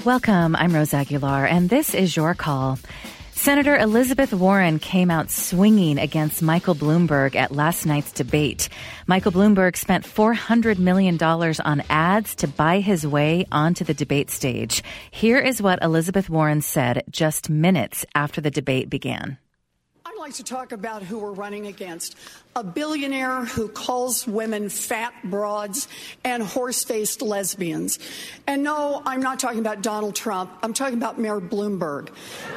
Welcome, I'm Rose Aguilar, and this is Your Call. Senator Elizabeth Warren came out swinging against Michael Bloomberg at last night's debate. Michael Bloomberg spent $400 million on ads to buy his way onto the debate stage. Here is what Elizabeth Warren said just minutes after the debate began. I'd like to talk about who we're running against. A billionaire who calls women fat broads and horse-faced lesbians. And no, I'm not talking about Donald Trump. I'm talking about Mayor Bloomberg.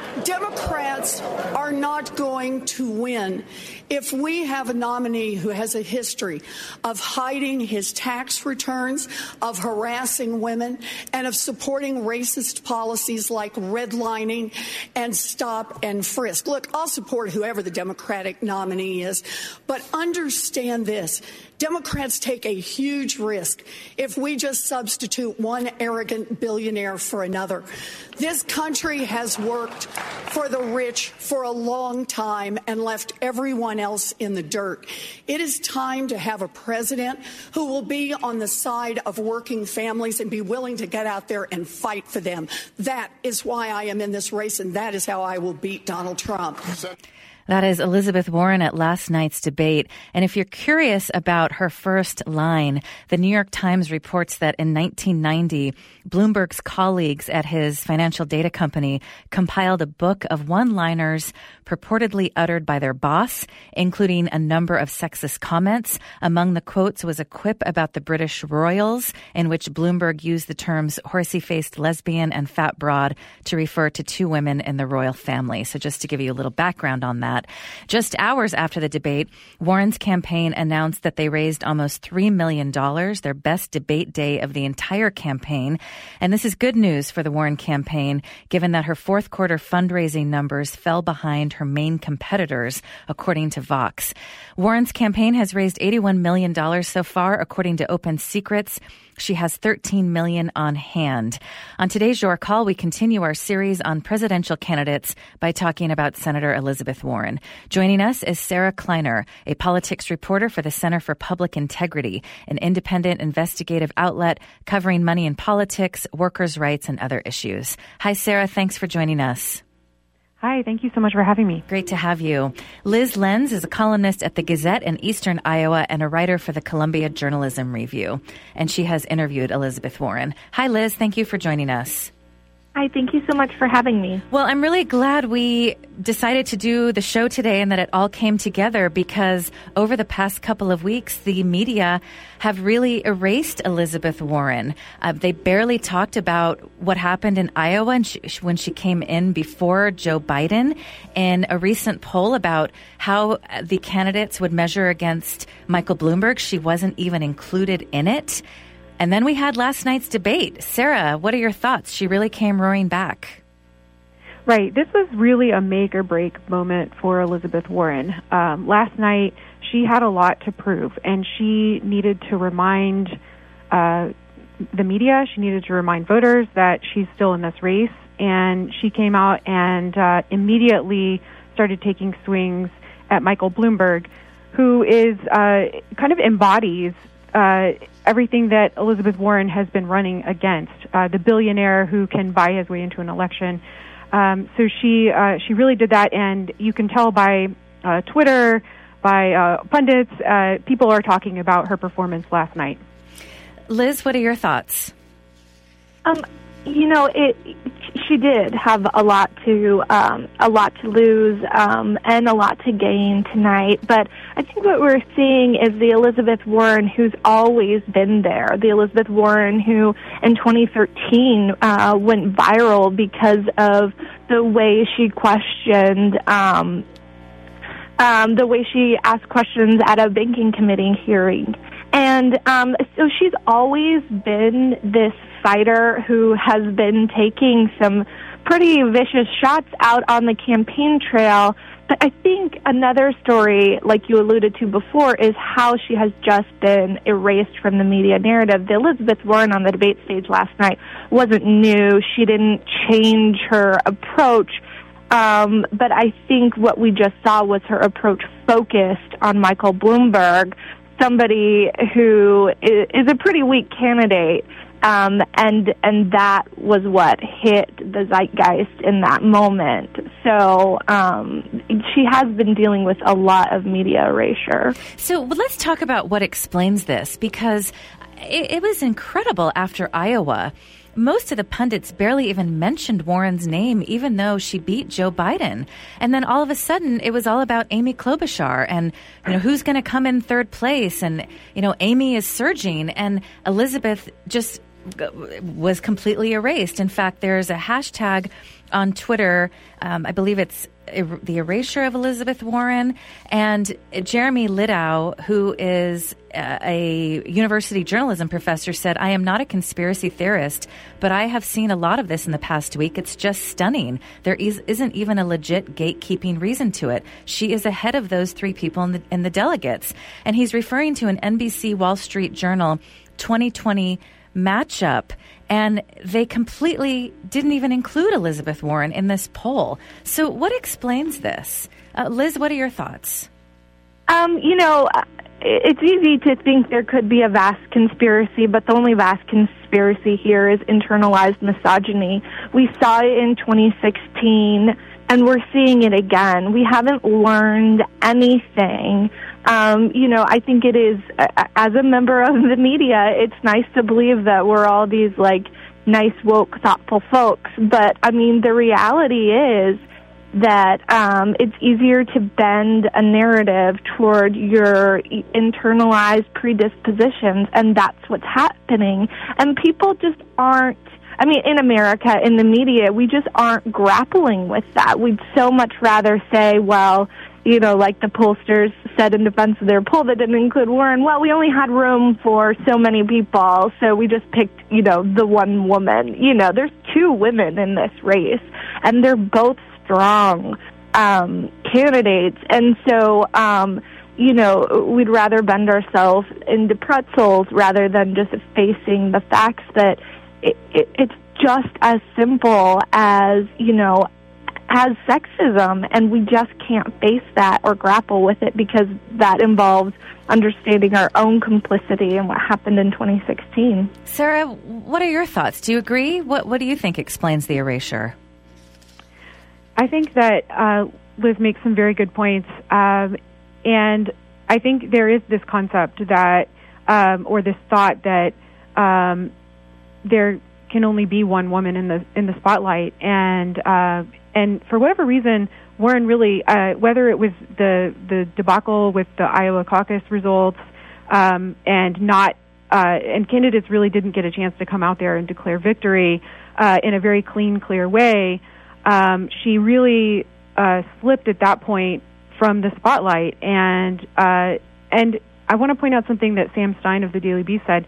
Democrats are not going to win if we have a nominee who has a history of hiding his tax returns, of harassing women, and of supporting racist policies like redlining and stop and frisk. Look, I'll support whoever the Democratic nominee is, but understand this. Democrats take a huge risk if we just substitute one arrogant billionaire for another. This country has worked for the rich for a long time and left everyone else in the dirt. It is time to have a president who will be on the side of working families and be willing to get out there and fight for them. That is why I am in this race, and that is how I will beat Donald Trump. That is Elizabeth Warren at last night's debate. And if you're curious about her first line, the New York Times reports that in 1990, Bloomberg's colleagues at his financial data company compiled a book of one-liners purportedly uttered by their boss, including a number of sexist comments. Among the quotes was a quip about the British royals, in which Bloomberg used the terms horsey-faced lesbian and fat broad to refer to two women in the royal family. So just to give you a little background on that. Just hours after the debate, Warren's campaign announced that they raised almost $3 million, their best debate day of the entire campaign. And this is good news for the Warren campaign, given that her fourth quarter fundraising numbers fell behind her main competitors, according to Vox. Warren's campaign has raised $81 million so far, according to Open Secrets. She has $13 million on hand. On today's Your Call, we continue our series on presidential candidates by talking about Senator Elizabeth Warren. Joining us is Sarah Kleiner, a politics reporter for the Center for Public Integrity, an independent investigative outlet covering money in politics, workers' rights, and other issues. Hi, Sarah. Thanks for joining us. Hi, thank you so much for having me. Great to have you. Liz Lenz is a columnist at the Gazette in Eastern Iowa and a writer for the Columbia Journalism Review. And she has interviewed Elizabeth Warren. Hi, Liz. Thank you for joining us. Hi, thank you so much for having me. Well, I'm really glad we decided to do the show today and that it all came together, because over the past couple of weeks, the media have really erased Elizabeth Warren. They barely talked about what happened in Iowa and when she came in before Joe Biden. In a recent poll about how the candidates would measure against Michael Bloomberg, she wasn't even included in it. And then we had last night's debate. Sarah, what are your thoughts? She really came roaring back. Right. This was really a make or break moment for Elizabeth Warren. Last night, she had a lot to prove, and she needed to remind the media, she needed to remind voters that she's still in this race. And she came out and immediately started taking swings at Michael Bloomberg, who is kind of embodies everything that Elizabeth Warren has been running against, the billionaire who can buy his way into an election. So she really did that, and you can tell by Twitter, by pundits, people are talking about her performance last night. Liz, what are your thoughts? She did have a lot to lose and a lot to gain tonight. But I think what we're seeing is the Elizabeth Warren who's always been there. The Elizabeth Warren who in 2013 went viral because of the way she questioned, the way she asked questions at a banking committee hearing. And so she's always been this fighter who has been taking some pretty vicious shots out on the campaign trail. But I think another story, like you alluded to before, is how she has just been erased from the media narrative. The Elizabeth Warren on the debate stage last night wasn't new. She didn't change her approach. But I think what we just saw was her approach focused on Michael Bloomberg, somebody who is a pretty weak candidate. And that was what hit the zeitgeist in that moment. So she has been dealing with a lot of media erasure. So let's talk about what explains this, because it was incredible after Iowa. Most of the pundits barely even mentioned Warren's name, even though she beat Joe Biden. And then all of a sudden, it was all about Amy Klobuchar and, who's going to come in third place. And, Amy is surging, and Elizabeth just was completely erased. In fact, there's a hashtag on Twitter, I believe it's the erasure of Elizabeth Warren, and Jeremy Liddau, who is a university journalism professor, said, "I am not a conspiracy theorist, but I have seen a lot of this in the past week. It's just stunning. There isn't even a legit gatekeeping reason to it. She is ahead of those three people in the delegates." And he's referring to an NBC Wall Street Journal 2020 matchup, and they completely didn't even include Elizabeth Warren in this poll. So what explains this? Liz, what are your thoughts? It's easy to think there could be a vast conspiracy, but the only vast conspiracy here is internalized misogyny. We saw it in 2016, and we're seeing it again. We haven't learned anything. I think it is, as a member of the media, it's nice to believe that we're all these, nice, woke, thoughtful folks. But, the reality is that it's easier to bend a narrative toward your internalized predispositions, and that's what's happening. And people just aren't, in America, in the media, we just aren't grappling with that. We'd so much rather say, well, like the pollsters said in defense of their poll that didn't include Warren, well, we only had room for so many people, so we just picked, the one woman. There's two women in this race, and they're both strong candidates. And so, we'd rather bend ourselves into pretzels rather than just facing the facts that it's just as simple as, as sexism, and we just can't face that or grapple with it because that involves understanding our own complicity and what happened in 2016. Sarah, what are your thoughts? Do you agree? What do you think explains the erasure? I think that Liz makes some very good points, and I think there is this concept that, or this thought that there can only be one woman in the spotlight, and for whatever reason, Warren really, whether it was the debacle with the Iowa caucus results, and candidates really didn't get a chance to come out there and declare victory in a very clean, clear way. She really slipped at that point from the spotlight, and I want to point out something that Sam Stein of the Daily Beast said.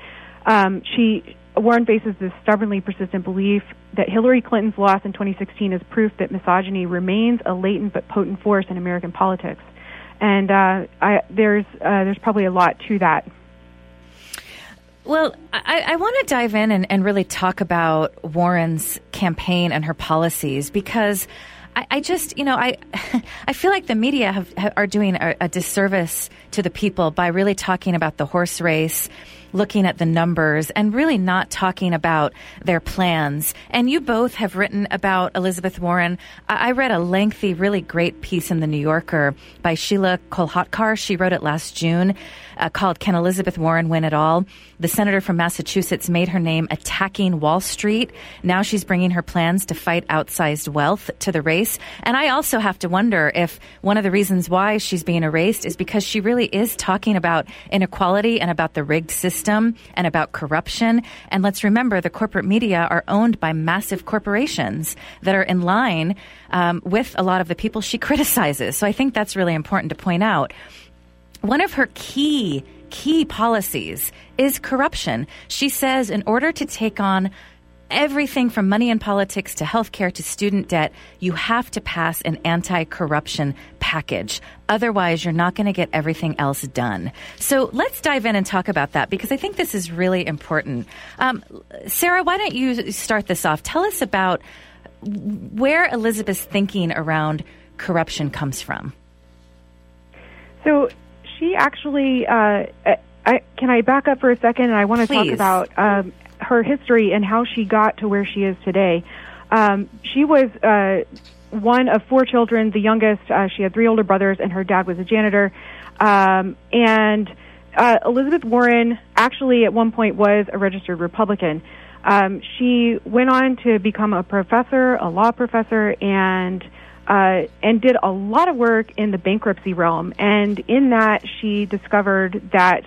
Warren faces this stubbornly persistent belief that Hillary Clinton's loss in 2016 is proof that misogyny remains a latent but potent force in American politics, and there's probably a lot to that. Well, I want to dive in and really talk about Warren's campaign and her policies, because I just, I feel like the media are doing a disservice to the people by really talking about the horse race, looking at the numbers, and really not talking about their plans. And you both have written about Elizabeth Warren. I read a lengthy, really great piece in The New Yorker by Sheila Kolhatkar. She wrote it last June, called "Can Elizabeth Warren Win It All?" The senator from Massachusetts made her name attacking Wall Street. Now she's bringing her plans to fight outsized wealth to the race. And I also have to wonder if one of the reasons why she's being erased is because she really is talking about inequality and about the rigged system and about corruption. And let's remember, the corporate media are owned by massive corporations that are in line with a lot of the people she criticizes. So I think that's really important to point out. One of her key policies is corruption. She says in order to take on everything from money in politics to healthcare to student debt, you have to pass an anti-corruption package. Otherwise, you're not going to get everything else done. So let's dive in and talk about that, because I think this is really important. Sarah, why don't you start this off? Tell us about where Elizabeth's thinking around corruption comes from. So she actually, can I back up for a second? And I want to talk about her history and how she got to where she is today. She was one of 4 children, the youngest. She had 3 older brothers, and her dad was a janitor. And Elizabeth Warren actually at one point was a registered Republican. She went on to become a professor, a law professor, and did a lot of work in the bankruptcy realm. And in that, she discovered that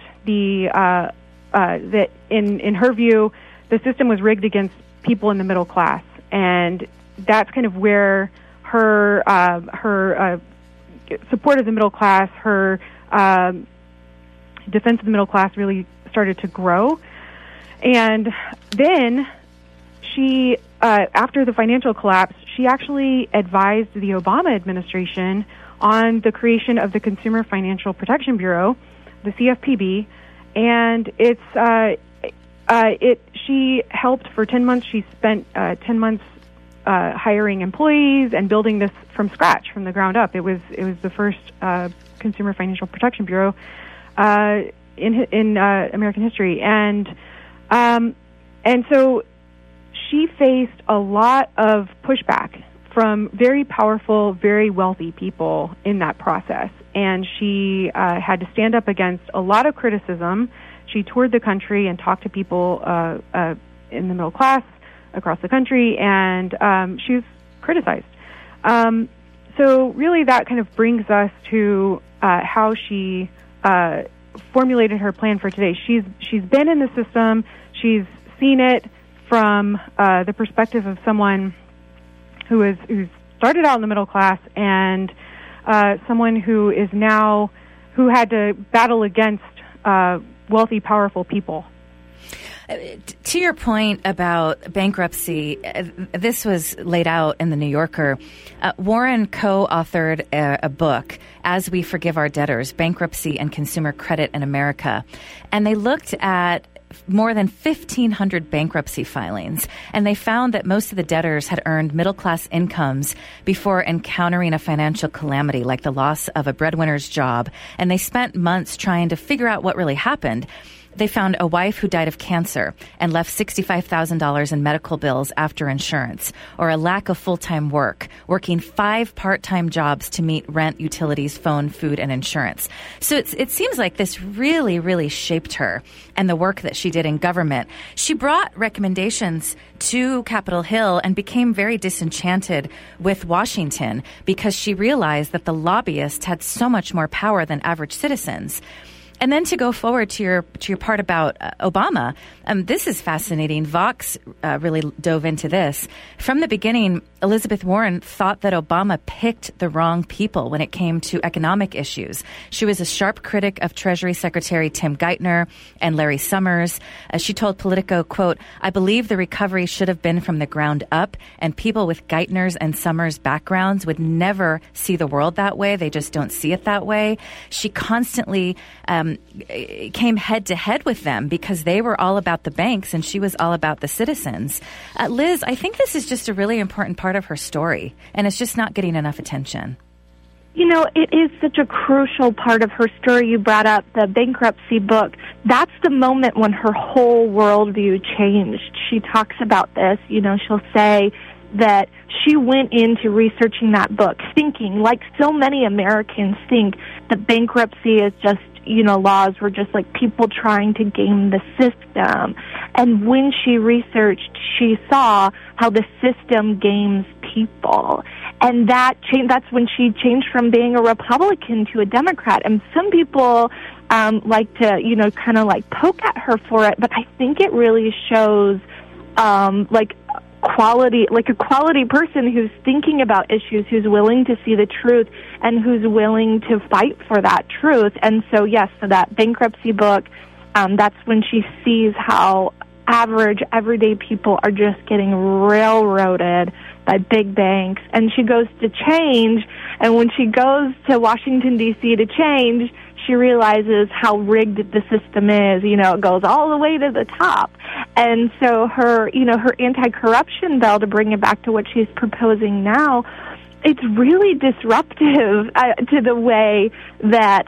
that in her view, the system was rigged against people in the middle class, and that's kind of where her support of the middle class, her defense of the middle class really started to grow. And then she, after the financial collapse, she actually advised the Obama administration on the creation of the Consumer Financial Protection Bureau, the CFPB, and she helped for 10 months. She spent 10 months hiring employees and building this from scratch, from the ground up. It was the first Consumer Financial Protection Bureau in American history, and so she faced a lot of pushback from very powerful, very wealthy people in that process, and she had to stand up against a lot of criticism. She toured the country and talked to people in the middle class across the country, and she was criticized. So really that kind of brings us to how she formulated her plan for today. She's been in the system. She's seen it from the perspective of someone who started out in the middle class, and someone who had to battle against wealthy, powerful people. To your point about bankruptcy, this was laid out in The New Yorker. Warren co-authored a book, As We Forgive Our Debtors, Bankruptcy and Consumer Credit in America. And they looked at more than 1,500 bankruptcy filings, and they found that most of the debtors had earned middle-class incomes before encountering a financial calamity like the loss of a breadwinner's job, and they spent months trying to figure out what really happened. They found a wife who died of cancer and left $65,000 in medical bills after insurance, or a lack of full-time work, working 5 part-time jobs to meet rent, utilities, phone, food, and insurance. So it seems like this really, really shaped her and the work that she did in government. She brought recommendations to Capitol Hill and became very disenchanted with Washington because she realized that the lobbyists had so much more power than average citizens. And then to go forward to your part about Obama, this is fascinating. Vox really dove into this. From the beginning, Elizabeth Warren thought that Obama picked the wrong people when it came to economic issues. She was a sharp critic of Treasury Secretary Tim Geithner and Larry Summers. She told Politico, quote, "I believe the recovery should have been from the ground up, and people with Geithner's and Summers' backgrounds would never see the world that way. They just don't see it that way." She constantly came head to head with them because they were all about the banks and she was all about the citizens. Liz, I think this is just a really important part of her story, and it's just not getting enough attention. You know, it is such a crucial part of her story. You brought up the bankruptcy book. That's the moment when her whole worldview changed. She talks about this. You know, she'll say that she went into researching that book thinking, like so many Americans think, that bankruptcy is just, you know, laws were just like people trying to game the system. And when she researched, she saw how the system games people. And that's when she changed from being a Republican to a Democrat. And some people like to, you know, kind of like poke at her for it, but I think it really shows a quality person who's thinking about issues, who's willing to see the truth, and who's willing to fight for that truth. And so, yes, so that bankruptcy book, that's when she sees how average, everyday people are just getting railroaded by big banks. And she goes to change, and when she goes to Washington, D.C. to change, she realizes how rigged the system is. You know, it goes all the way to the top. And so her anti-corruption bill, to bring it back to what she's proposing now, it's really disruptive to the way that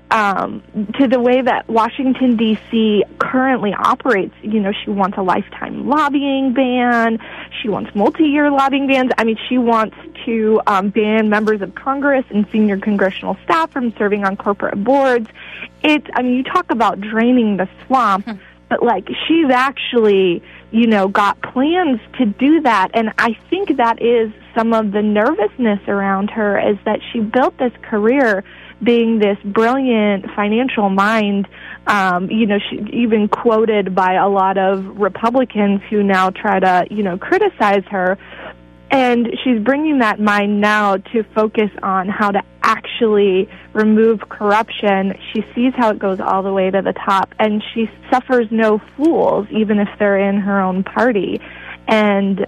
Washington D.C. currently operates. You know, she wants a lifetime lobbying ban. She wants multi-year lobbying bans. I mean, she wants to ban members of Congress and senior congressional staff from serving on corporate boards. You talk about draining the swamp, but like she's actually, got plans to do that. And I think that is some of the nervousness around her, is that she built this career being this brilliant financial mind. She's even quoted by a lot of Republicans who now try to, criticize her. And she's bringing that mind now to focus on how to actually remove corruption. She sees how it goes all the way to the top, and she suffers no fools, even if they're in her own party. And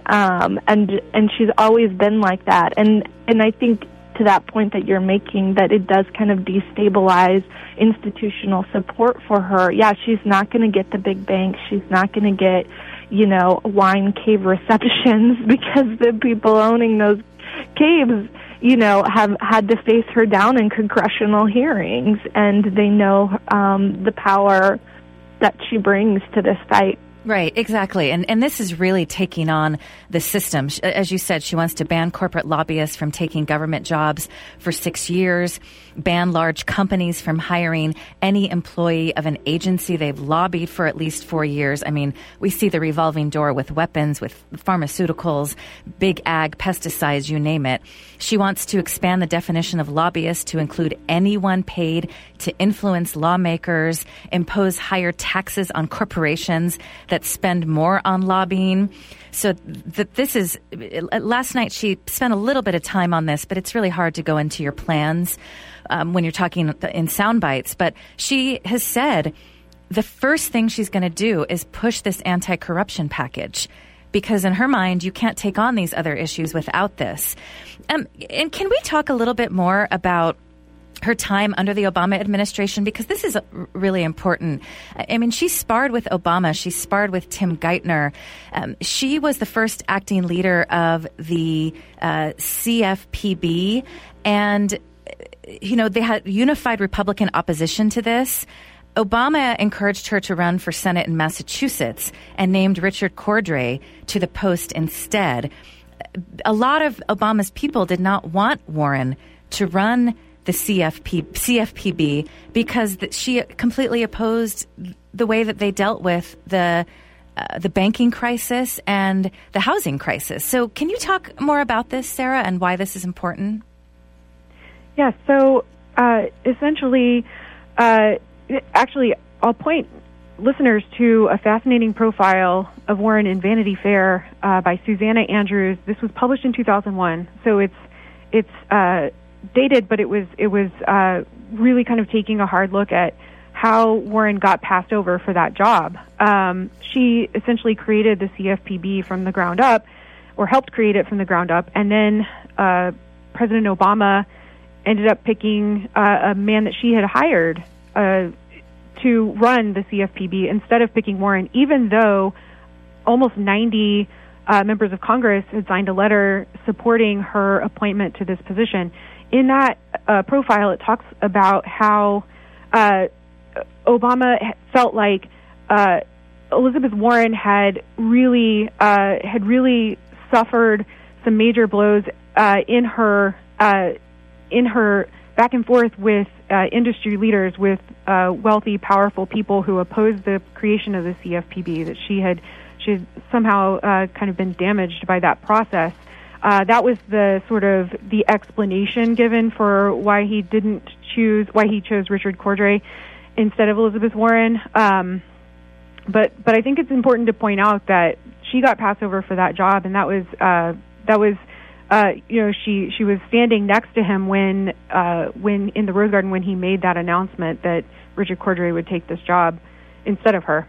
she's always been like that. And I think to that point that you're making, that it does kind of destabilize institutional support for her. Yeah, she's not going to get the big banks. She's not going to get, wine cave receptions, because the people owning those caves, have had to face her down in congressional hearings, and they know the power that she brings to this fight. Right, exactly. And this is really taking on the system. As you said, she wants to ban corporate lobbyists from taking government jobs for 6 years, ban large companies from hiring any employee of an agency they've lobbied for at least 4 years. I mean, we see the revolving door with weapons, with pharmaceuticals, big ag, pesticides, you name it. She wants to expand the definition of lobbyist to include anyone paid to influence lawmakers, impose higher taxes on corporations that spend more on lobbying. So this is, last night she spent a little bit of time on this, but it's really hard to go into your plans when you're talking in sound bites. But she has said the first thing she's going to do is push this anti-corruption package, because in her mind, you can't take on these other issues without this. And can we talk a little bit more about her time under the Obama administration, because this is really important. I mean, she sparred with Obama. She sparred with Tim Geithner. She was the first acting leader of the CFPB, and they had unified Republican opposition to this. Obama encouraged her to run for Senate in Massachusetts and named Richard Cordray to the post instead. A lot of Obama's people did not want Warren to run the CFPB because she completely opposed the way that they dealt with the banking crisis and the housing crisis. So can you talk more about this, Sarah, and why this is important? Yeah, so essentially, actually, I'll point listeners to a fascinating profile of Warren in Vanity Fair by Susanna Andrews. This was published in 2001, so it's dated, but it was really kind of taking a hard look at how Warren got passed over for that job. She essentially created the CFPB from the ground up, or helped create it from the ground up, and then President Obama ended up picking a man that she had hired to run the CFPB instead of picking Warren, even though almost 90 members of Congress had signed a letter supporting her appointment to this position. In that profile, it talks about how Obama felt like Elizabeth Warren had really suffered some major blows in her back and forth with industry leaders, with wealthy, powerful people who opposed the creation of the CFPB. That she had somehow kind of been damaged by that process. That was the sort of the explanation given for why he chose Richard Cordray instead of Elizabeth Warren. But I think it's important to point out that she got passed over for that job, and that was she was standing next to him when in the Rose Garden when he made that announcement that Richard Cordray would take this job instead of her.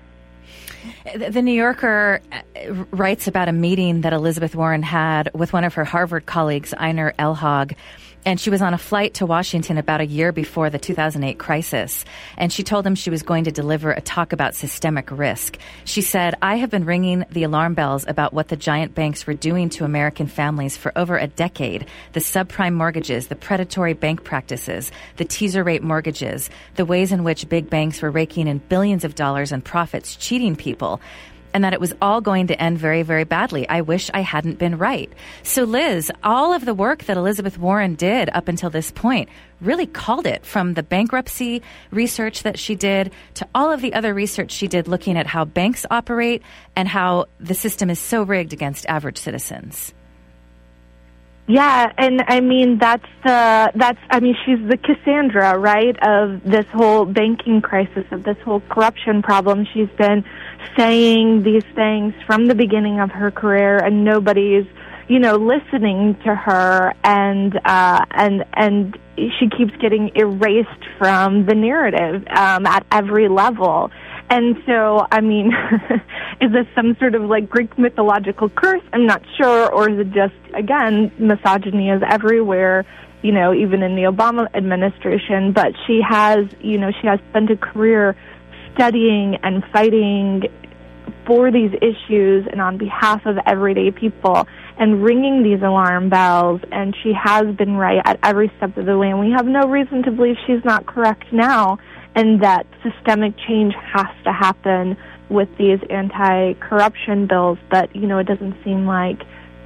The New Yorker writes about a meeting that Elizabeth Warren had with one of her Harvard colleagues, Einar Elhag. And she was on a flight to Washington about a year before the 2008 crisis. And she told him she was going to deliver a talk about systemic risk. She said, "I have been ringing the alarm bells about what the giant banks were doing to American families for over a decade. The subprime mortgages, the predatory bank practices, the teaser rate mortgages, the ways in which big banks were raking in billions of dollars in profits, cheating people. And that it was all going to end very, very badly. I wish I hadn't been right." So, Liz, all of the work that Elizabeth Warren did up until this point really called it, from the bankruptcy research that she did to all of the other research she did looking at how banks operate and how the system is so rigged against average citizens. Yeah, and I mean she's the Cassandra, right, of this whole banking crisis, of this whole corruption problem. She's been saying these things from the beginning of her career, and nobody's, listening to her, and she keeps getting erased from the narrative at every level. And so, I mean, is this some sort of like Greek mythological curse? I'm not sure. Or is it just, again, misogyny is everywhere, even in the Obama administration. But she has spent a career studying and fighting for these issues and on behalf of everyday people and ringing these alarm bells. And she has been right at every step of the way. And we have no reason to believe she's not correct now, and that systemic change has to happen with these anti-corruption bills. But it doesn't seem like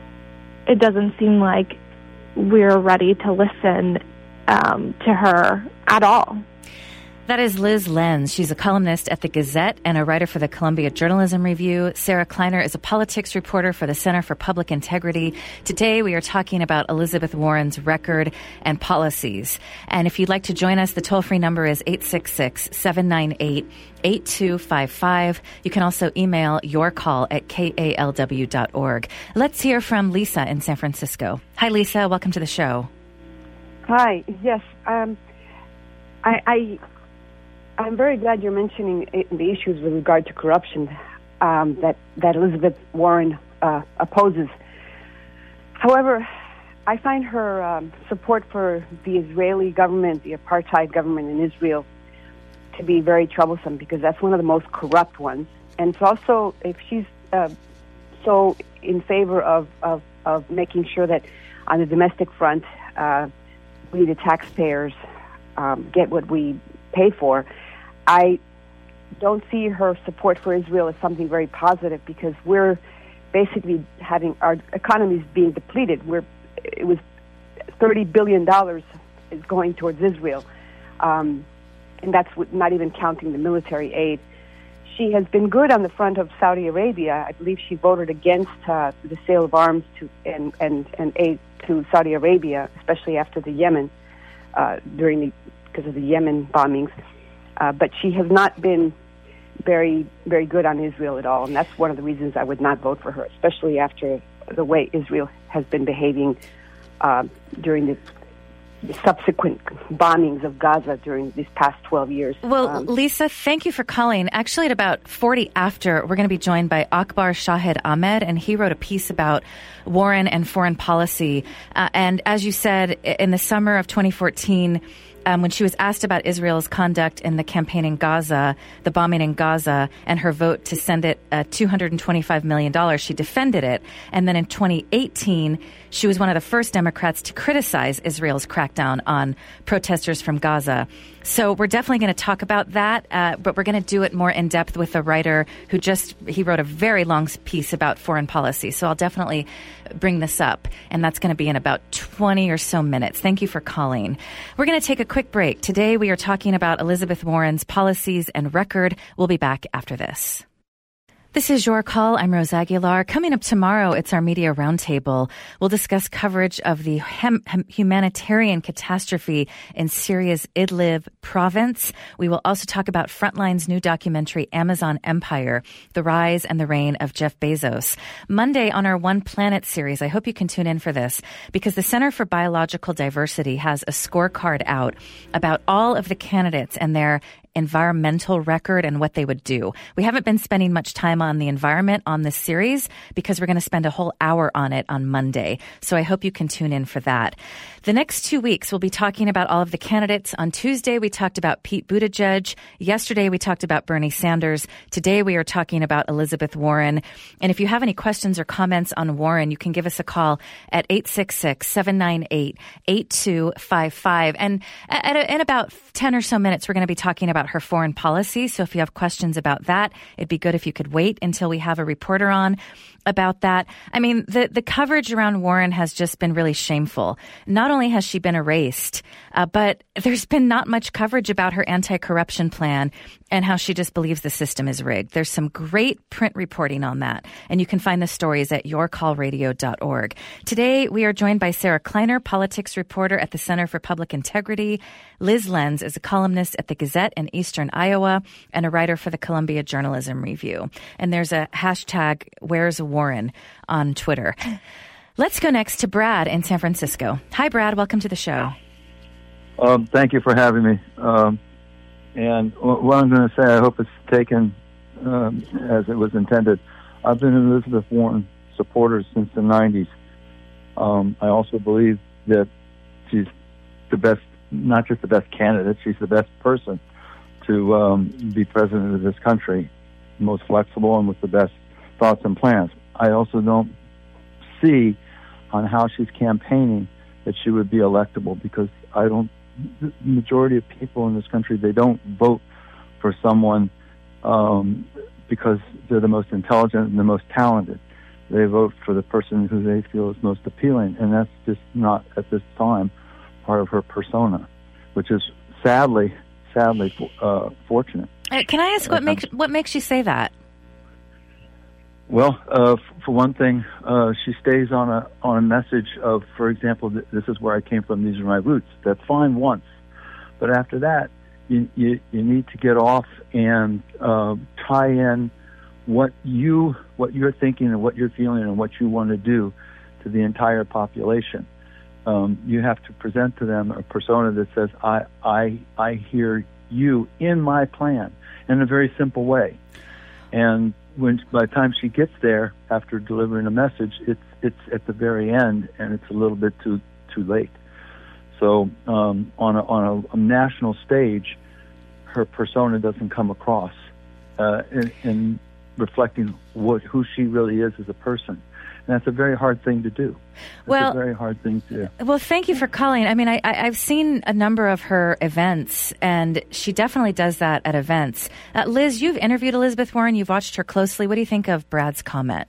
we're ready to listen to her at all. That is Liz Lenz. She's a columnist at the Gazette and a writer for the Columbia Journalism Review. Sarah Kleiner is a politics reporter for the Center for Public Integrity. Today we are talking about Elizabeth Warren's record and policies. And if you'd like to join us, the toll-free number is 866-798-8255. You can also email your call at kalw.org. Let's hear from Lisa in San Francisco. Hi, Lisa. Welcome to the show. Hi. Yes. I'm very glad you're mentioning the issues with regard to corruption that Elizabeth Warren opposes. However, I find her support for the Israeli government, the apartheid government in Israel, to be very troublesome, because that's one of the most corrupt ones. And so also, if she's so in favor of making sure that on the domestic front, we, the taxpayers, get what we pay for, I don't see her support for Israel as something very positive, because we're basically having our economies being depleted. It was $30 billion is going towards Israel, and that's not even counting the military aid. She has been good on the front of Saudi Arabia. I believe she voted against the sale of arms and aid to Saudi Arabia, especially after the Yemen, because of the Yemen bombings. But she has not been very, very good on Israel at all, and that's one of the reasons I would not vote for her, especially after the way Israel has been behaving during the subsequent bombings of Gaza during these past 12 years. Well, Lisa, thank you for calling. Actually, at about 40 after, we're going to be joined by Akbar Shahid Ahmed, and he wrote a piece about Warren and foreign policy. And as you said, in the summer of 2014, when she was asked about Israel's conduct in the campaign in Gaza, the bombing in Gaza, and her vote to send it $225 million, she defended it. And then in 2018, she was one of the first Democrats to criticize Israel's crackdown on protesters from Gaza. So we're definitely going to talk about that, but we're going to do it more in depth with a writer who he wrote a very long piece about foreign policy. So I'll definitely bring this up, and that's going to be in about 20 or so minutes. Thank you for calling. We're going to take a quick break. Today we are talking about Elizabeth Warren's policies and record. We'll be back after this. This is Your Call. I'm Rose Aguilar. Coming up tomorrow, it's our Media Roundtable. We'll discuss coverage of the humanitarian catastrophe in Syria's Idlib province. We will also talk about Frontline's new documentary, Amazon Empire, the rise and the reign of Jeff Bezos. Monday on our One Planet series, I hope you can tune in for this, because the Center for Biological Diversity has a scorecard out about all of the candidates and their environmental record and what they would do. We haven't been spending much time on the environment on this series because we're going to spend a whole hour on it on Monday. So I hope you can tune in for that. The next 2 weeks, we'll be talking about all of the candidates. On Tuesday, we talked about Pete Buttigieg. Yesterday, we talked about Bernie Sanders. Today, we are talking about Elizabeth Warren. And if you have any questions or comments on Warren, you can give us a call at 866-798-8255. And in about 10 or so minutes, we're going to be talking about her foreign policy. So if you have questions about that, it'd be good if you could wait until we have a reporter on about that. I mean, the coverage around Warren has just been really shameful. Not only has she been erased, but there's been not much coverage about her anti-corruption plan and how she just believes the system is rigged. There's some great print reporting on that, and you can find the stories at yourcallradio.org. Today, we are joined by Sarah Kleiner, politics reporter at the Center for Public Integrity. Liz Lenz is a columnist at the Gazette in Eastern Iowa and a writer for the Columbia Journalism Review. And there's a hashtag Where's Warren on Twitter. Let's go next to Brad in San Francisco. Hi, Brad. Welcome to the show. Thank you for having me. And what I'm going to say, I hope it's taken as it was intended. I've been an Elizabeth Warren supporter since the 90s. I also believe that she's the best, not just the best candidate, she's the best person to be president of this country, most flexible and with the best thoughts and plans. I also don't see on how she's campaigning that she would be electable, because the majority of people in this country, they don't vote for someone because they're the most intelligent and the most talented. They vote for the person who they feel is most appealing, and that's just not, at this time, part of her persona, which is sadly fortunate. Can I ask what makes you say that? Well, for one thing, she stays on a message of, for example, this is where I came from, these are my roots. That's fine once, but after that, you need to get off and tie in what you're thinking and what you're feeling and what you want to do to the entire population. You have to present to them a persona that says, I hear you in my plan, in a very simple way. And by the time she gets there, after delivering a message, it's at the very end, and it's a little bit too late. So on a national stage, her persona doesn't come across in reflecting who she really is as a person. And that's a very hard thing to do. It's a very hard thing to do. Well, thank you for calling. I mean, I've seen a number of her events, and she definitely does that at events. Liz, you've interviewed Elizabeth Warren. You've watched her closely. What do you think of Brad's comment?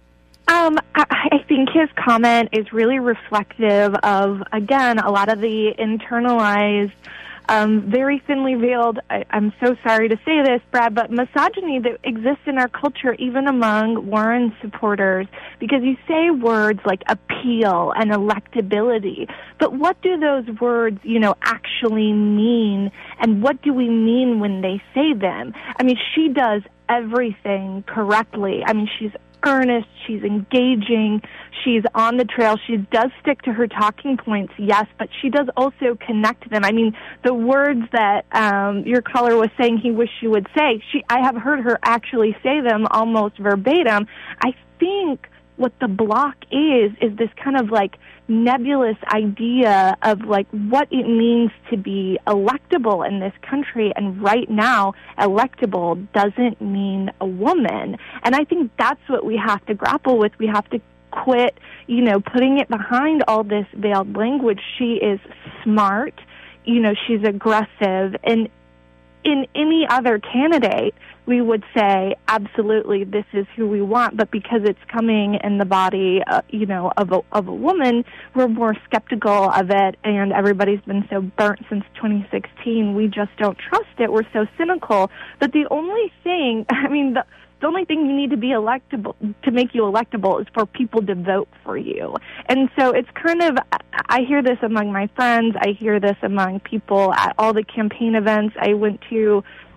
I think his comment is really reflective of, again, a lot of the internalized, very thinly veiled, I'm so sorry to say this, Brad, but misogyny that exists in our culture, even among Warren supporters, because you say words like appeal and electability, but what do those words, actually mean, and what do we mean when they say them? I mean, she does everything correctly. I mean, she's earnest, she's engaging, she's on the trail, she does stick to her talking points, yes, but she does also connect them. I mean, the words that your caller was saying he wished she would say, I have heard her actually say them almost verbatim. I think what the block is this kind of like nebulous idea of like what it means to be electable in this country, and right now electable doesn't mean a woman, and I think that's what we have to grapple with. We have to quit putting it behind all this veiled language. She is smart, she's aggressive, and in any other candidate we would say, absolutely, this is who we want, but because it's coming in the body, of a woman, we're more skeptical of it, and everybody's been so burnt since 2016, we just don't trust it. We're so cynical. But the only thing, the only thing you need to be electable, to make you electable, is for people to vote for you. And so it's kind of, I hear this among my friends, I hear this among people at all the campaign events I went to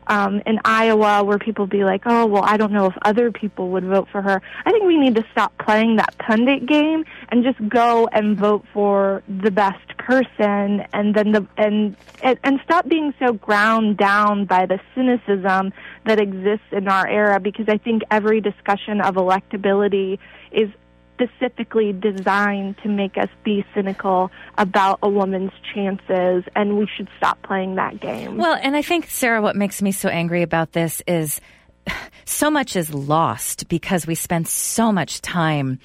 in Iowa where people be like, oh, well, I don't know if other people would vote for her. I think we need to stop playing that pundit game and just go and vote for the best person, and then and stop being so ground down by the cynicism that exists in our era, because I think every discussion of electability is specifically designed to make us be cynical about a woman's chances, and we should stop playing that game. Well, and I think, Sarah, what makes me so angry about this is so much is lost because we spend so much time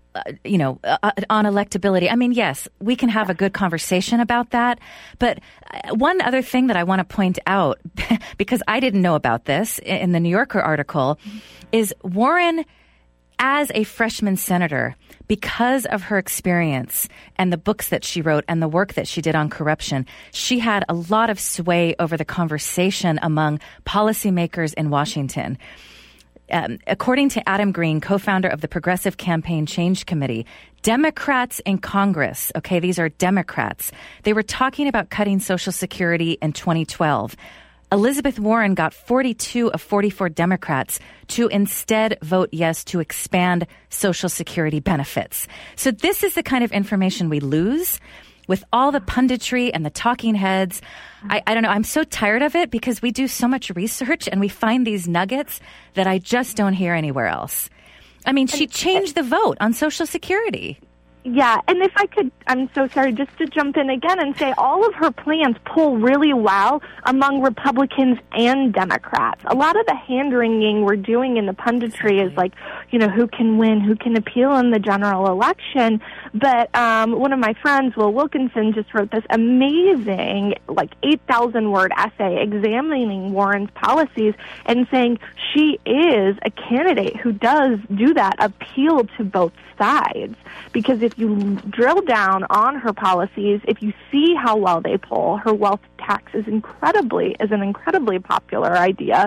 on electability. I mean, yes, we can have a good conversation about that. But one other thing that I want to point out, because I didn't know about this in the New Yorker article, is Warren, as a freshman senator, because of her experience and the books that she wrote and the work that she did on corruption, she had a lot of sway over the conversation among policymakers in Washington. According to Adam Green, co-founder of the Progressive Campaign Change Committee, Democrats in Congress, okay, these are Democrats, they were talking about cutting Social Security in 2012. Elizabeth Warren got 42 of 44 Democrats to instead vote yes to expand Social Security benefits. So this is the kind of information we lose with all the punditry and the talking heads. I don't know. I'm so tired of it because we do so much research and we find these nuggets that I just don't hear anywhere else. I mean, she changed the vote on Social Security. Yeah, and if I could, I'm so sorry, just to jump in again and say all of her plans pull really well among Republicans and Democrats. A lot of the hand-wringing we're doing in the punditry is like, who can win, who can appeal in the general election. But one of my friends, Will Wilkinson, just wrote this amazing, 8,000-word essay examining Warren's policies and saying she is a candidate who does do that, appeal to both sides. Because if you drill down on her policies, if you see how well they poll, her wealth tax is an incredibly popular idea.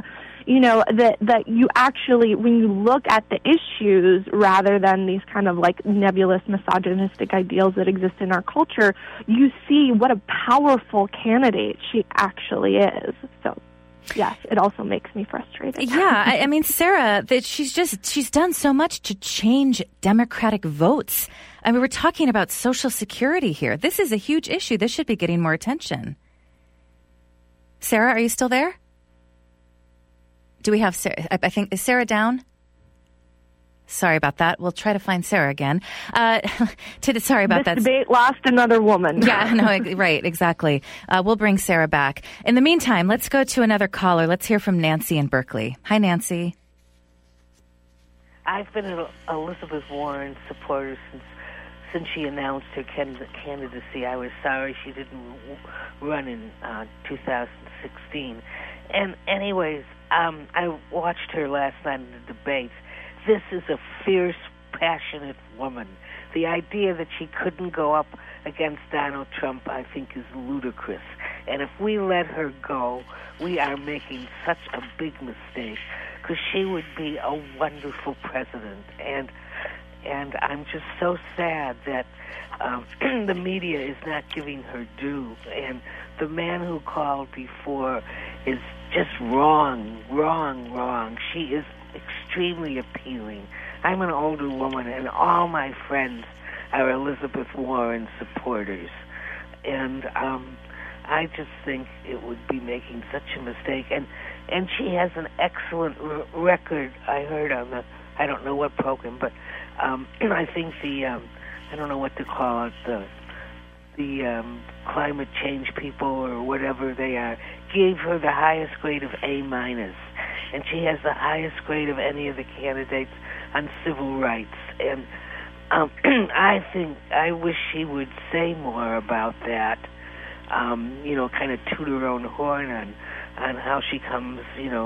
That you actually, when you look at the issues rather than these kind of nebulous misogynistic ideals that exist in our culture, you see what a powerful candidate she actually is. So, yes, it also makes me frustrated. Yeah, I mean, Sarah, that she's done so much to change Democratic votes. I mean, we're talking about Social Security here. This is a huge issue. This should be getting more attention. Sarah, are you still there? Do we have Sarah? I think, is Sarah down? Sorry about that. We'll try to find Sarah again. Sorry about that. This debate lost another woman. Yeah, no, right, exactly. We'll bring Sarah back. In the meantime, let's go to another caller. Let's hear from Nancy in Berkeley. Hi, Nancy. I've been an Elizabeth Warren supporter since she announced her candidacy. I was sorry she didn't run in 2016. And anyways, I watched her last night in the debates. This is a fierce, passionate woman. The idea that she couldn't go up against Donald Trump, I think, is ludicrous. And if we let her go, we are making such a big mistake, because she would be a wonderful president. And I'm just so sad that the media is not giving her due. And the man who called before is just wrong. She is extremely appealing. I'm an older woman, and all my friends are Elizabeth Warren supporters. And I just think it would be making such a mistake. And she has an excellent record, I heard on I don't know what program, but I think I don't know what to call it, the climate change people or whatever they are, gave her the highest grade of A-. And she has the highest grade of any of the candidates on civil rights. And I wish she would say more about that, kind of toot her own horn on how she comes,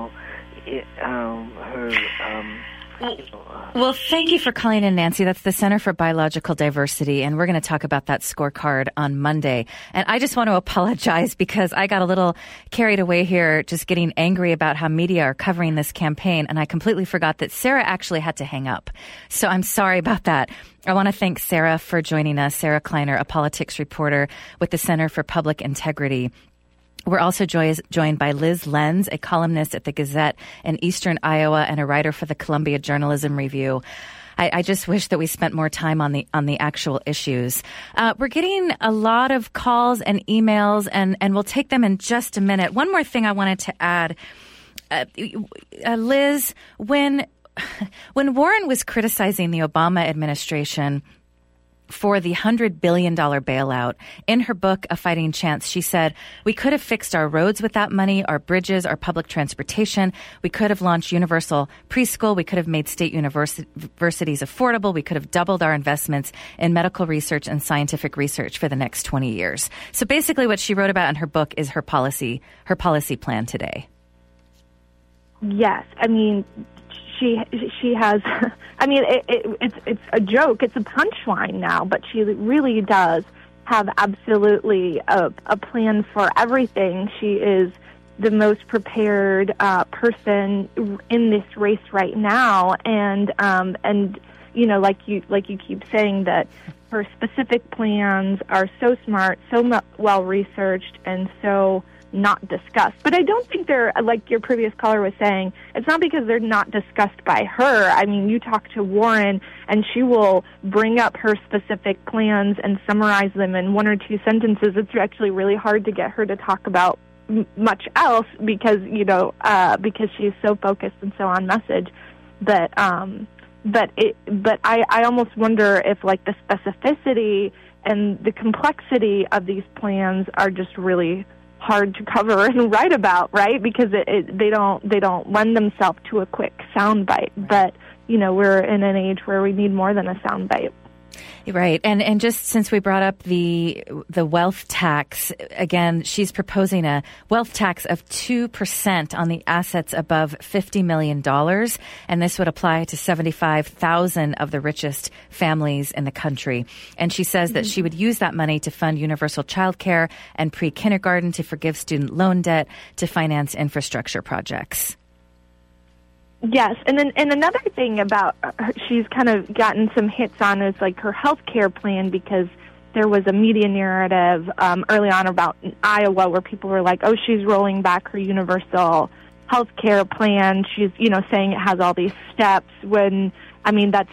Well, thank you for calling in, Nancy. That's the Center for Biological Diversity, and we're going to talk about that scorecard on Monday. And I just want to apologize because I got a little carried away here just getting angry about how media are covering this campaign, and I completely forgot that Sarah actually had to hang up. So I'm sorry about that. I want to thank Sarah for joining us, Sarah Kleiner, a politics reporter with the Center for Public Integrity. We're also joined by Liz Lenz, a columnist at the Gazette in Eastern Iowa and a writer for the Columbia Journalism Review. I just wish that we spent more time on the actual issues. We're getting a lot of calls and emails, and we'll take them in just a minute. One more thing I wanted to add. Liz, when Warren was criticizing the Obama administration for the $100 billion bailout, in her book, A Fighting Chance, she said, we could have fixed our roads with that money, our bridges, our public transportation. We could have launched universal preschool. We could have made state universities affordable. We could have doubled our investments in medical research and scientific research for the next 20 years. So basically what she wrote about in her book is her policy plan today. Yes. I mean, she has, I mean, it's a joke. It's a punchline now, but she really does have absolutely a plan for everything. She is the most prepared person in this race right now, and you know, like you keep saying, that her specific plans are so smart, so well researched, and so not discussed. But I don't think they're, like your previous caller was saying, it's not because they're not discussed by her. I mean, you talk to Warren and she will bring up her specific plans and summarize them in one or two sentences. It's actually really hard to get her to talk about much else because, you know, because she's so focused and so on message. But I almost wonder if, like, the specificity and the complexity of these plans are just really hard to cover and write about, right? Because they don't lend themselves to a quick soundbite. But you know, we're in an age where we need more than a soundbite. Right. And just since we brought up the wealth tax, again, she's proposing a wealth tax of 2% on the assets above $50 million. And this would apply to 75,000 of the richest families in the country. And she says that she would use that money to fund universal child care and pre-kindergarten, to forgive student loan debt, to finance infrastructure projects. Yes, and another thing about her, she's kind of gotten some hits on, is like her health care plan, because there was a media narrative early on about Iowa where people were like, oh, she's rolling back her universal health care plan. She's, you know, saying it has all these steps, when, I mean, that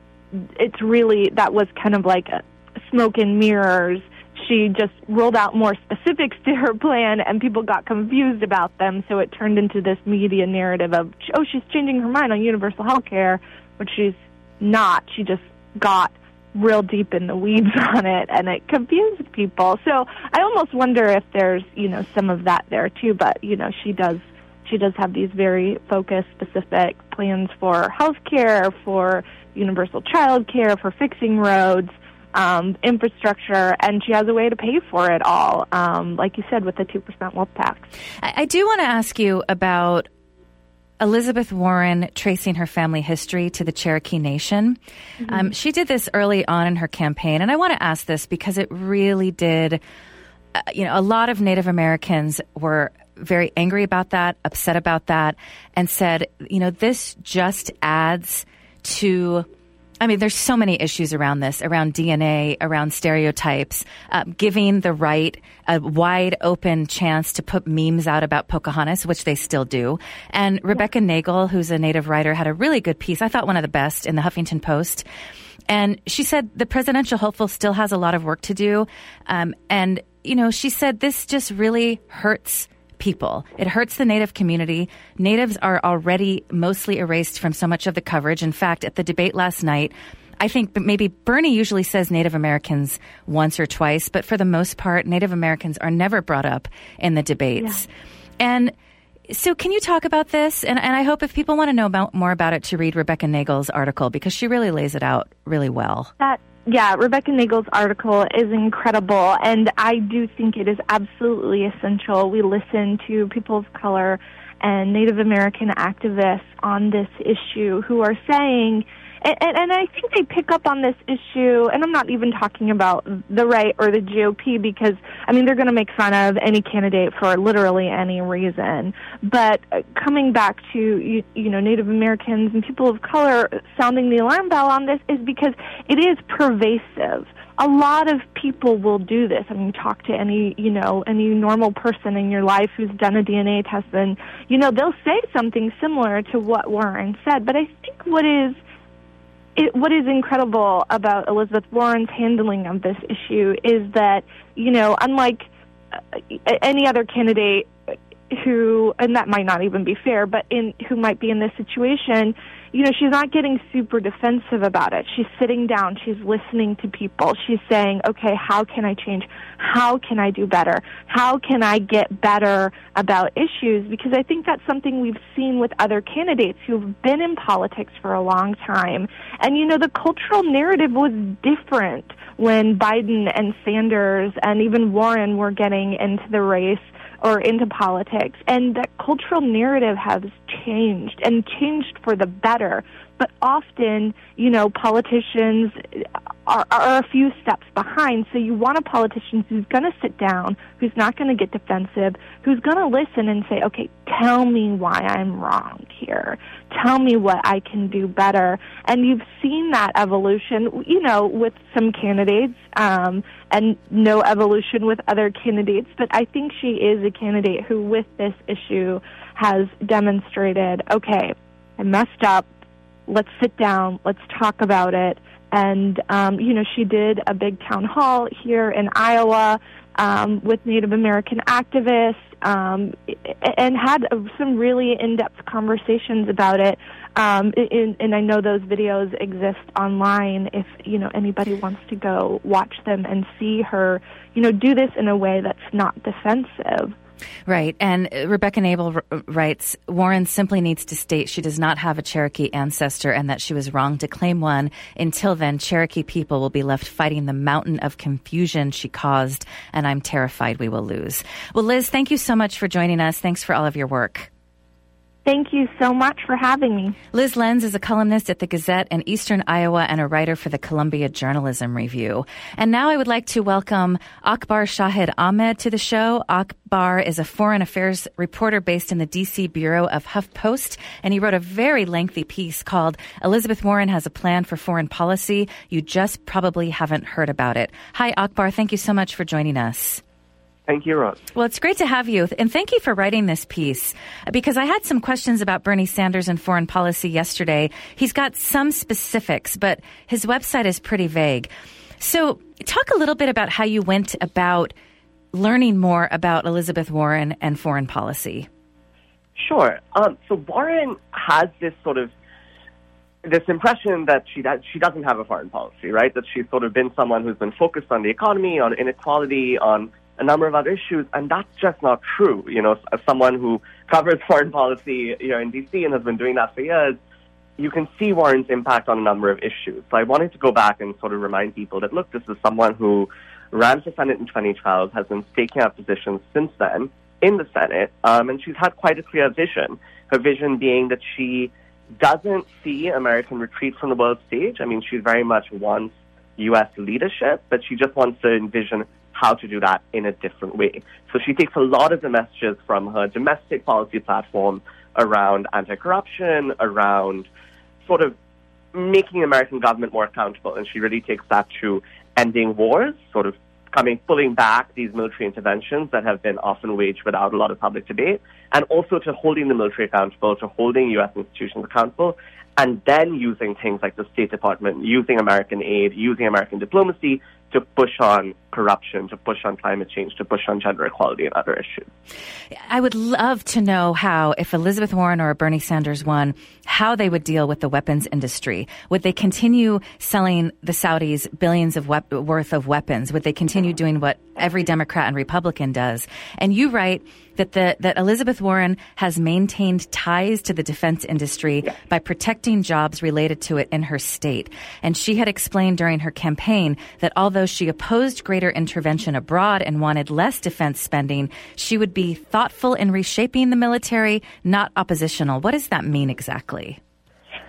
was kind of like a smoke and mirrors. She just rolled out more specifics to her plan, and people got confused about them, so it turned into this media narrative of, oh, she's changing her mind on universal health care, but she's not. She just got real deep in the weeds on it, and it confused people. So I almost wonder if there's, you know, some of that there too, but, you know, she does have these very focused, specific plans for health care, for universal child care, for fixing roads, infrastructure, and she has a way to pay for it all, like you said, with the 2% wealth tax. I do want to ask you about Elizabeth Warren tracing her family history to the Cherokee Nation. Mm-hmm. She did this early on in her campaign, and I want to ask this because it really did, a lot of Native Americans were very angry about that, upset about that, and said, this just adds to... there's so many issues around this, around DNA, around stereotypes, giving the right a wide open chance to put memes out about Pocahontas, which they still do. And Rebecca Nagle, who's a Native writer, had a really good piece, I thought one of the best, in the Huffington Post. And she said the presidential hopeful still has a lot of work to do. She said this just really hurts people. It hurts the Native community. Natives are already mostly erased from so much of the coverage. In fact, at the debate last night, I think maybe Bernie usually says Native Americans once or twice, but for the most part, Native Americans are never brought up in the debates. Yeah. And so can you talk about this? And I hope if people want to know more about it, to read Rebecca Nagle's article, because she really lays it out really well. Yeah, Rebecca Nagle's article is incredible, and I do think it is absolutely essential we listen to people of color and Native American activists on this issue who are saying, And I think they pick up on this issue, and I'm not even talking about the right or the GOP because, I mean, they're going to make fun of any candidate for literally any reason. But coming back to, Native Americans and people of color sounding the alarm bell on this is because it is pervasive. A lot of people will do this. I mean, talk to any normal person in your life who's done a DNA test, and, they'll say something similar to what Warren said. But I think what is incredible about Elizabeth Warren's handling of this issue is that, unlike any other candidate who, and that might not even be fair, but who might be in this situation, she's not getting super defensive about it. She's sitting down. She's listening to people. She's saying, okay, how can I change? How can I do better? How can I get better about issues? Because I think that's something we've seen with other candidates who've been in politics for a long time. And, the cultural narrative was different when Biden and Sanders and even Warren were getting into the race or into politics, and that cultural narrative has changed and changed for the better. But often, politicians are a few steps behind. So you want a politician who's going to sit down, who's not going to get defensive, who's going to listen and say, okay, tell me why I'm wrong here. Tell me what I can do better. And you've seen that evolution, with some candidates, and no evolution with other candidates. But I think she is a candidate who, with this issue, has demonstrated, okay, I messed up. Let's sit down. Let's talk about it. And, she did a big town hall here in Iowa with Native American activists and had some really in-depth conversations about it. And I know those videos exist online if, anybody wants to go watch them and see her, do this in a way that's not defensive. Right. And Rebecca Nabel writes, Warren simply needs to state she does not have a Cherokee ancestor and that she was wrong to claim one. Until then, Cherokee people will be left fighting the mountain of confusion she caused, and I'm terrified we will lose. Well, Liz, thank you so much for joining us. Thanks for all of your work. Thank you so much for having me. Liz Lenz is a columnist at the Gazette in Eastern Iowa and a writer for the Columbia Journalism Review. And now I would like to welcome Akbar Shahid Ahmed to the show. Akbar is a foreign affairs reporter based in the D.C. Bureau of HuffPost, and he wrote a very lengthy piece called Elizabeth Warren Has a Plan for Foreign Policy. You just probably haven't heard about it. Hi, Akbar. Thank you so much for joining us. Thank you, Ron. Well, it's great to have you. And thank you for writing this piece, because I had some questions about Bernie Sanders and foreign policy yesterday. He's got some specifics, but his website is pretty vague. So talk a little bit about how you went about learning more about Elizabeth Warren and foreign policy. Sure. So Warren has this impression that she doesn't have a foreign policy, right? That she's sort of been someone who's been focused on the economy, on inequality, on a number of other issues, and that's just not true. As someone who covers foreign policy here in D.C. and has been doing that for years, you can see Warren's impact on a number of issues. So I wanted to go back and sort of remind people that, look, this is someone who ran for Senate in 2012, has been staking out positions since then in the Senate, and she's had quite a clear vision. Her vision being that she doesn't see American retreat from the world stage. I mean, she very much wants U.S. leadership, but she just wants to envision how to do that in a different way. So she takes a lot of the messages from her domestic policy platform around anti-corruption, around sort of making American government more accountable, and she really takes that to ending wars, sort of pulling back these military interventions that have been often waged without a lot of public debate, and also to holding the military accountable, to holding U.S. institutions accountable, and then using things like the State Department, using American aid, using American diplomacy to push on corruption, to push on climate change, to push on gender equality and other issues. I would love to know how, if Elizabeth Warren or Bernie Sanders won, how they would deal with the weapons industry. Would they continue selling the Saudis billions of worth of weapons? Would they continue doing what every Democrat and Republican does? And you write that Elizabeth Warren has maintained ties to the defense industry by protecting jobs related to it in her state. And she had explained during her campaign that although she opposed greater intervention abroad and wanted less defense spending, she would be thoughtful in reshaping the military, not oppositional. What does that mean exactly?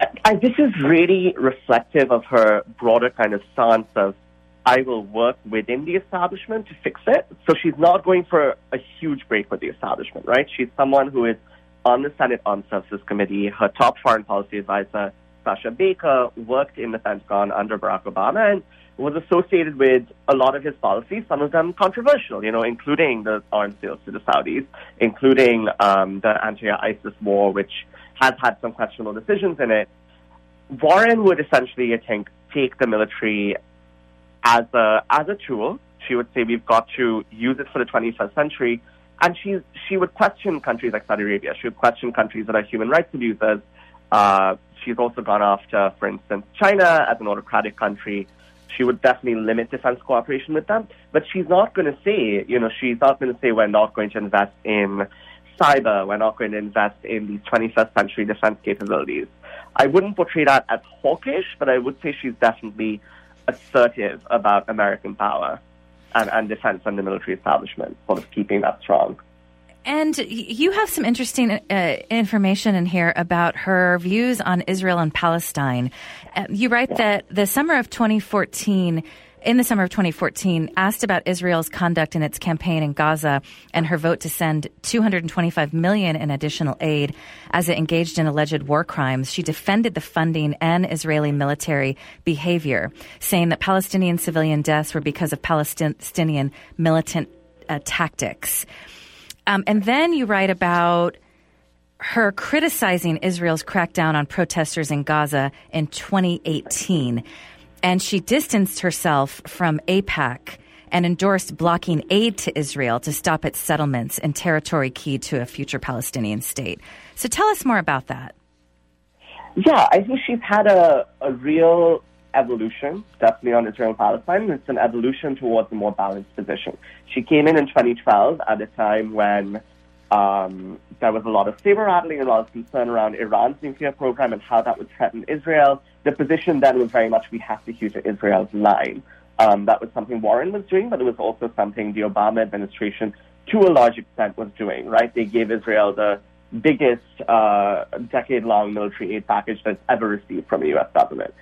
This is really reflective of her broader kind of stance of, I will work within the establishment to fix it. So she's not going for a huge break with the establishment, right? She's someone who is on the Senate Armed Services Committee. Her top foreign policy advisor, Sasha Baker, worked in the Pentagon under Barack Obama and was associated with a lot of his policies, some of them controversial, including the arms sales to the Saudis, including the anti-ISIS war, which has had some questionable decisions in it. Warren would essentially, I think, take the military as a tool. She would say we've got to use it for the 21st century. And she would question countries like Saudi Arabia. She would question countries that are human rights abusers. She's also gone after, for instance, China as an autocratic country. She would definitely limit defense cooperation with them. But she's not going to say, she's not going to say we're not going to invest in cyber, we're not going to invest in these 21st century defense capabilities. I wouldn't portray that as hawkish, but I would say she's definitely assertive about American power and defense and the military establishment, sort of keeping that strong. And you have some interesting information in here about her views on Israel and Palestine. You write that in the summer of 2014, asked about Israel's conduct in its campaign in Gaza and her vote to send $225 million in additional aid as it engaged in alleged war crimes. She defended the funding and Israeli military behavior, saying that Palestinian civilian deaths were because of Palestinian militant tactics. And then you write about her criticizing Israel's crackdown on protesters in Gaza in 2018. And she distanced herself from AIPAC and endorsed blocking aid to Israel to stop its settlements in territory key to a future Palestinian state. So tell us more about that. Yeah, I think she's had a real evolution, definitely on Israel and Palestine. It's an evolution towards a more balanced position. She came in 2012 at a time when there was a lot of saber-rattling, a lot of concern around Iran's nuclear program and how that would threaten Israel. The position then was very much, we have to hew to Israel's line. That was something Warren was doing, but it was also something the Obama administration, to a large extent, was doing, right? They gave Israel the biggest decade-long military aid package that's ever received from the U.S. government.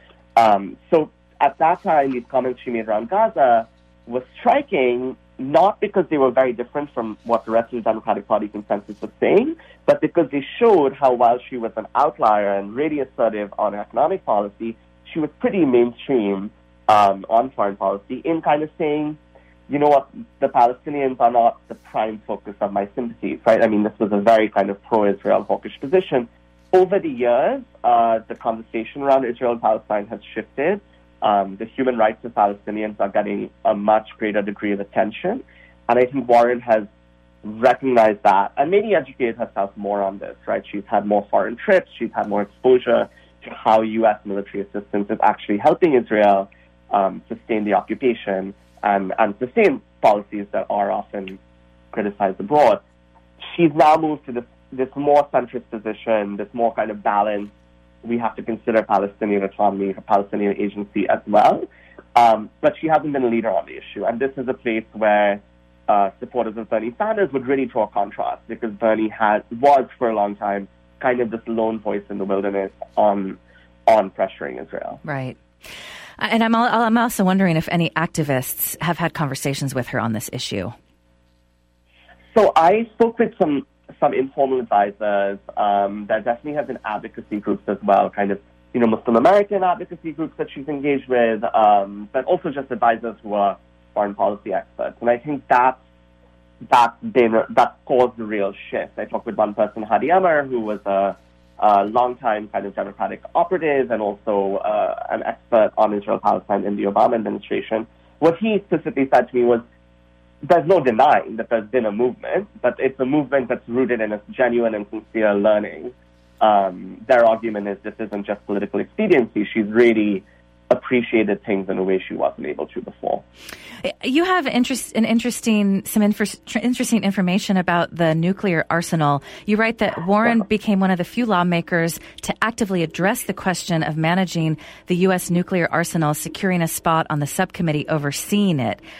So at that time, these comments she made around Gaza was striking, not because they were very different from what the rest of the Democratic Party consensus was saying, but because they showed how, while she was an outlier and really assertive on economic policy, she was pretty mainstream on foreign policy in kind of saying, you know what, the Palestinians are not the prime focus of my sympathies, right? I mean, this was a very kind of pro-Israel hawkish position. Over the years, the conversation around Israel and Palestine has shifted. The human rights of Palestinians are getting a much greater degree of attention. And I think Warren has recognized that and maybe educated herself more on this, right? She's had more foreign trips. She's had more exposure to how U.S. military assistance is actually helping Israel sustain the occupation and sustain policies that are often criticized abroad. She's now moved to this more centrist position, this more kind of balanced, we have to consider Palestinian autonomy, Palestinian agency as well. But she hasn't been a leader on the issue. And this is a place where supporters of Bernie Sanders would really draw contrast, because Bernie was for a long time kind of this lone voice in the wilderness on pressuring Israel. Right. And I'm also wondering if any activists have had conversations with her on this issue. So I spoke with some informal advisors. There definitely have been advocacy groups as well, kind of, Muslim American advocacy groups that she's engaged with, but also just advisors who are foreign policy experts. And I think that caused the real shift. I talked with one person, Hadi Amar, who was a long-time kind of Democratic operative and also an expert on Israel-Palestine in the Obama administration. What he specifically said to me was, there's no denying that there's been a movement, but it's a movement that's rooted in a genuine and sincere learning. Their argument is this isn't just political expediency. She's really appreciated things in a way she wasn't able to before. You have interesting information about the nuclear arsenal. You write that Warren became one of the few lawmakers to actively address the question of managing the U.S. nuclear arsenal, securing a spot on the subcommittee overseeing it.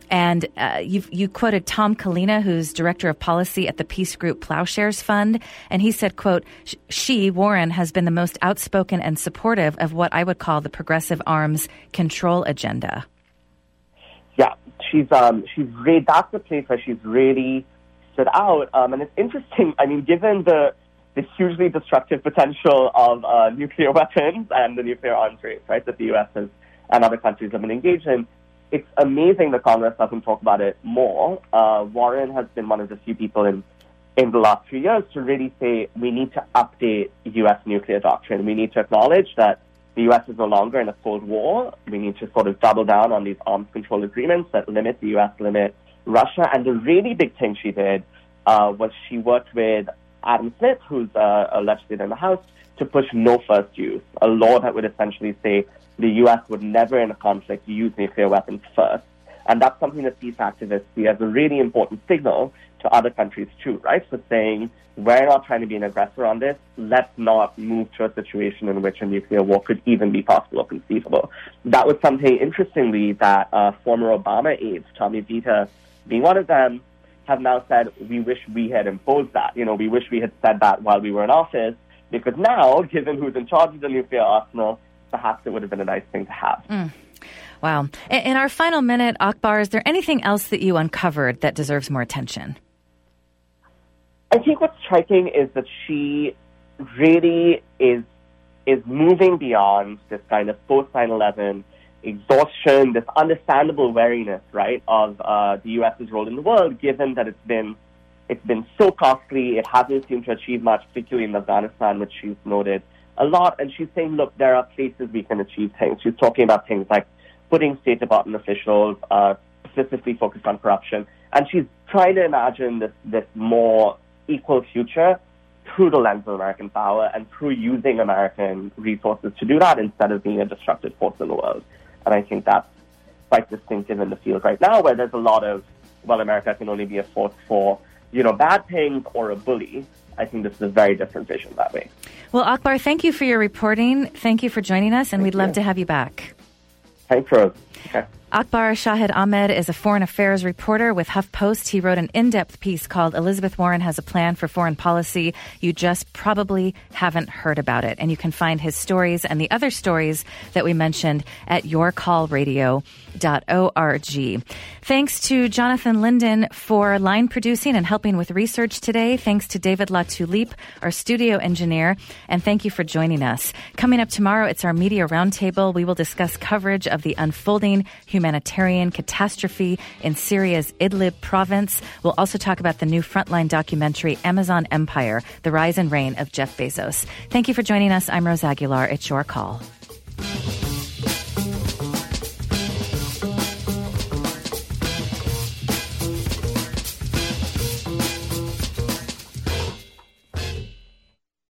And you quoted Tom Kalina, who's director of policy at the peace group Plowshares Fund. And he said, quote, she, Warren, has been the most outspoken and supportive of what I would call the progressive arms control agenda. Yeah, she's really, that's the place where she's really stood out. And it's interesting, I mean, given the hugely destructive potential of nuclear weapons and the nuclear arms race, right, that the U.S. and other countries have been engaged in, it's amazing the Congress doesn't talk about it more. Warren has been one of the few people in the last few years to really say we need to update U.S. nuclear doctrine. We need to acknowledge that the U.S. is no longer in a Cold War. We need to sort of double down on these arms control agreements that limit the U.S., limit Russia. And the really big thing she did was she worked with Adam Smith, who's a legislator in the House, to push no first use, a law that would essentially say the U.S. would never in a conflict use nuclear weapons first. And that's something that peace activists see as a really important signal to other countries too, right? So saying, we're not trying to be an aggressor on this, let's not move to a situation in which a nuclear war could even be possible or conceivable. That was something, interestingly, that former Obama aides, Tommy Vita being one of them, have now said, we wish we had imposed that. You know, we wish we had said that while we were in office, because now, given who's in charge of the nuclear arsenal, perhaps it would have been a nice thing to have. Wow. In our final minute, Akbar, is there anything else that you uncovered that deserves more attention? I think what's striking is that she really is moving beyond this kind of post 9/11 exhaustion, this understandable wariness, right, of the U.S.'s role in the world, given that it's been so costly, it hasn't seemed to achieve much, particularly in Afghanistan, which she's noted a lot. And she's saying, look, there are places we can achieve things. She's talking about things like putting State Department officials specifically focused on corruption. And she's trying to imagine this more equal future through the lens of American power and through using American resources to do that instead of being a destructive force in the world. And I think that's quite distinctive in the field right now, where there's a lot of, well, America can only be a force for, bad things or a bully. I think this is a very different vision that way. Well, Akbar, thank you for your reporting. Thank you for joining us, and we'd love to have you back. Thanks, Rose. Okay. Akbar Shahid Ahmed is a foreign affairs reporter with HuffPost. He wrote an in-depth piece called Elizabeth Warren Has a Plan for Foreign Policy. You just probably haven't heard about it. And you can find his stories and the other stories that we mentioned at yourcallradio.org. Thanks to Jonathan Linden for line producing and helping with research today. Thanks to David Latulippe, our studio engineer. And thank you for joining us. Coming up tomorrow, it's our Media Roundtable. We will discuss coverage of the unfolding humanitarian catastrophe in Syria's Idlib province. We'll also talk about the new Frontline documentary, Amazon Empire, The Rise and Reign of Jeff Bezos. Thank you for joining us. I'm Rose Aguilar. It's Your Call.